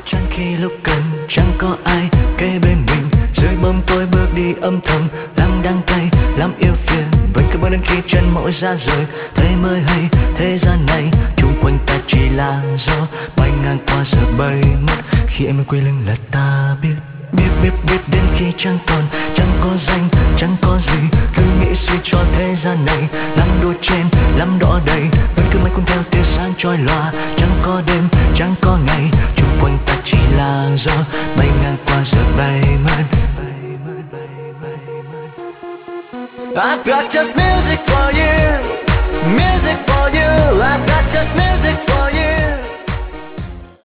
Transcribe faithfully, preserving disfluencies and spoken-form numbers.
chán khi lúc cần chẳng có ai kế bên mình, dưới bóng tối bước đi âm thầm lắm đắng cay lắm yêu phiền, vẫn cứ bước đến khi chân mỗi ra rời thế mới hay thế gian này chung quanh ta chỉ là gió bay ngang qua giờ bay mất. Khi em quay lưng là ta biết biết biết biết đến khi chẳng còn chẳng có danh chẳng có gì, cứ nghĩ suy cho thế gian này lắm đua chen lắm đỏ đầy, vẫn cứ mãi cuốn theo tia sáng chói lòa, chẳng có đêm chẳng có ngày chung quanh ta chỉ là gió bay ngang qua giờ bay mất. I've got just music for you, music for you, I've got just music for you.